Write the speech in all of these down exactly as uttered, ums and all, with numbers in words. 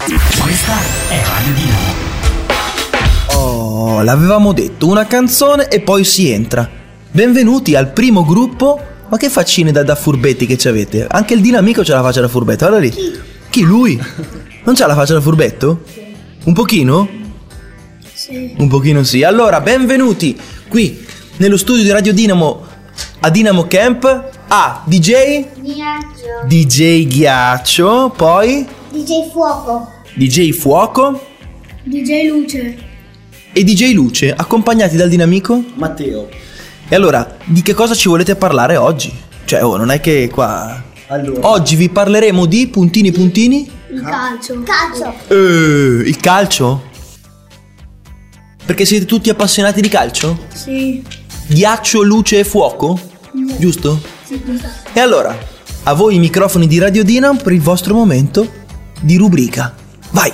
Questa è Radio Dinamo. Oh, l'avevamo detto, una canzone e poi si entra. Benvenuti al primo gruppo. Ma che faccine da, da furbetti che ci avete? Anche il Dinamico c'ha la faccia da furbetto, guarda lì. Chi? Chi, lui? Non c'ha la faccia da furbetto? Sì. Un pochino? Sì. Un pochino sì. Allora, benvenuti qui nello studio di Radio Dinamo a Dinamo Camp a D J Ghiaccio. D J Ghiaccio, poi D J Fuoco. D J Fuoco D J Luce. e D J Luce, accompagnati dal Dinamico Matteo. E allora, di che cosa ci volete parlare oggi? Cioè, oh, non è che qua... Allora. Oggi vi parleremo di puntini puntini? Il calcio. Calcio. Eh, il calcio? Perché siete tutti appassionati di calcio? Sì. Ghiaccio, luce e fuoco? Giusto? Sì. E allora, a voi i microfoni di Radio Dinamo per il vostro momento di rubrica. Vai!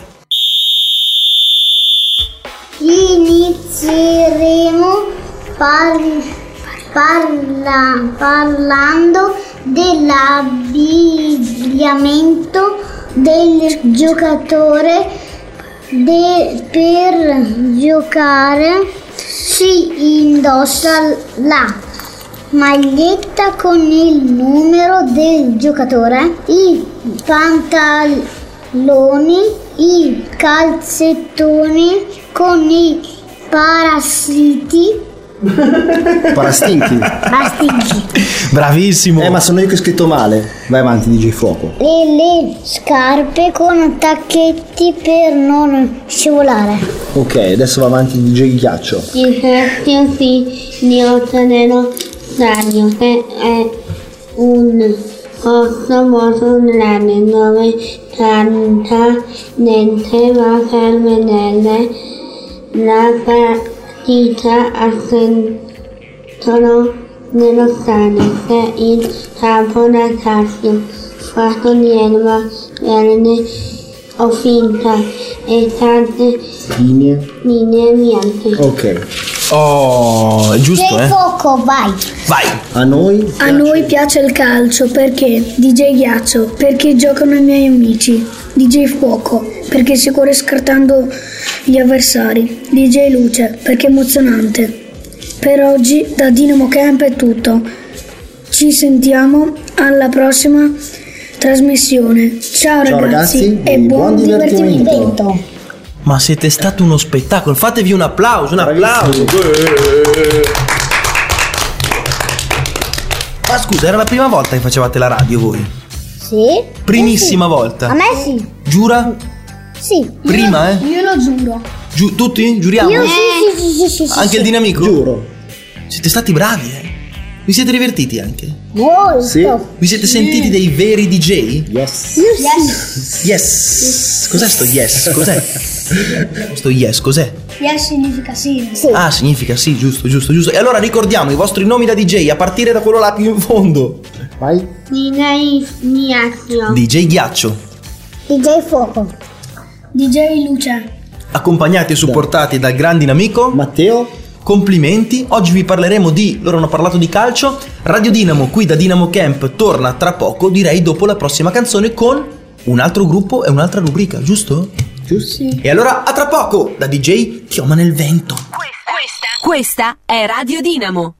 Inizieremo par- parla- parlando dell'abbigliamento del giocatore. De- per giocare si indossa la maglietta con il numero del giocatore, i pantaloni, i calzettoni con i parassiti. Parastinchi. Bastinchi. Bravissimo! Eh, ma sono io che ho scritto male. Vai avanti, D J Fuoco. E le scarpe con tacchetti per non scivolare. Ok, adesso va avanti D J Ghiaccio. Il vecchio figlio dello stadio, che è un posto molto grande dove tanta gente va per vedere la partita assentono nello stadio, che è il campo da calcio fatto di erba verde o finta e tante Linee. linee bianche. Ok. Oh, è giusto, eh? Fuoco, vai. Vai! A noi? A noi piace il calcio perché D J Ghiaccio, perché giocano i miei amici. D J Fuoco, perché si corre scartando gli avversari. D J Luce, perché è emozionante. Per oggi da Dinamo Camp è tutto. Ci sentiamo alla prossima trasmissione. Ciao, Ciao, ragazzi, ragazzi, e e buon, buon divertimento. divertimento. Ma siete stato uno spettacolo, fatevi un applauso, un applauso! Ma scusa, era la prima volta che facevate la radio voi? Sì? Primissima Eh sì. volta? A me sì. Giura? Sì. Prima, eh? Io lo giuro. Giu- tutti? Giuriamo? Io sì, sì, sì, sì, sì, sì. Anche il Dinamico? Giuro. Siete stati bravi, eh? Vi siete divertiti anche? Molto. Sì. Vi siete sentiti dei veri D J? Yes. Io sì. Yes! Cos'è sto yes? Cos'è? Sto yes, cos'è? Yes significa sì. Sì. Ah, significa sì, giusto, giusto, giusto. E allora ricordiamo i vostri nomi da D J a partire da quello là più in fondo. Vai. D J Ghiaccio. D J Ghiaccio, D J Fuoco. D J Luce. accompagnati e supportati dal gran Dinamico. Matteo. Complimenti, oggi vi parleremo di, loro hanno parlato di calcio. Radio Dinamo qui da Dinamo Camp torna tra poco, direi dopo la prossima canzone, con un altro gruppo e un'altra rubrica, giusto? Giusto? Sì. E allora a tra poco da D J Chioma nel vento. Questa, questa è Radio Dinamo.